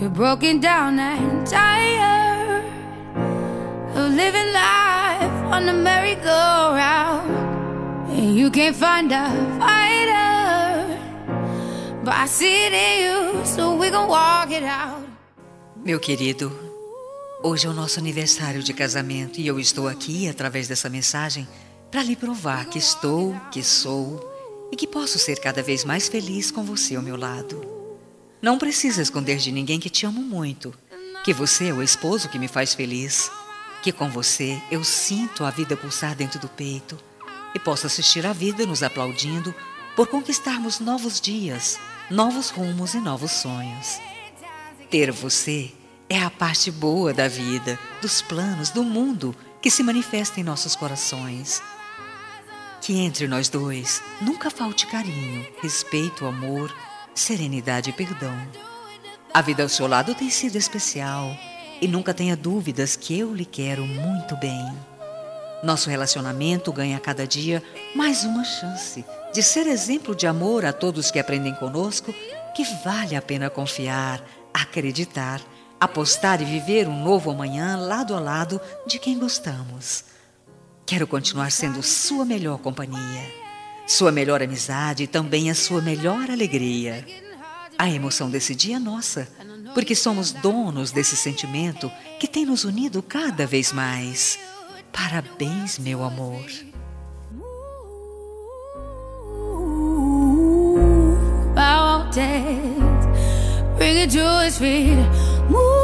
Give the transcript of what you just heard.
You're broken down and tired of living life on the merry-go-round, and you can't find a fighter, but I see it in you, so we gon' walk it out. Meu querido, hoje é o nosso aniversário de casamento e eu estou aqui, através dessa mensagem, para lhe provar que estou, que sou e que posso ser cada vez mais feliz com você ao meu lado. Não precisa esconder de ninguém que te amo muito, que você é o esposo que me faz feliz, que com você eu sinto a vida pulsar dentro do peito e posso assistir a vida nos aplaudindo por conquistarmos novos dias, novos rumos e novos sonhos. Ter você é a parte boa da vida, dos planos, do mundo que se manifesta em nossos corações. Que entre nós dois nunca falte carinho, respeito, amor, serenidade e perdão. A vida ao seu lado tem sido especial e nunca tenha dúvidas que eu lhe quero muito bem. Nosso relacionamento ganha a cada dia mais uma chance de ser exemplo de amor a todos que aprendem conosco que vale a pena confiar, acreditar, apostar e viver um novo amanhã lado a lado de quem gostamos. Quero continuar sendo sua melhor companhia, sua melhor amizade e também a sua melhor alegria. A emoção desse dia é nossa, porque somos donos desse sentimento que tem nos unido cada vez mais. Parabéns, meu amor. Bow down, bring it to his feet. Move.